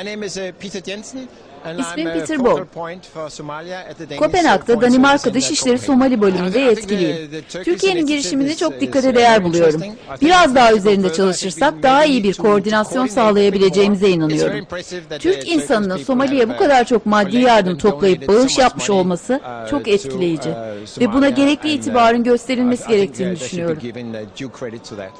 İsmim Peter Bow. Kopenhag'da Danimarka Dışişleri Somali bölümünde yetkiliyim. Türkiye'nin girişimini çok dikkate değer buluyorum. Biraz daha üzerinde çalışırsak daha iyi bir koordinasyon sağlayabileceğimize inanıyorum. Türk insanının Somali'ye bu kadar çok maddi yardım toplayıp bağış yapmış olması çok etkileyici ve buna gerekli itibarın gösterilmesi gerektiğini düşünüyorum.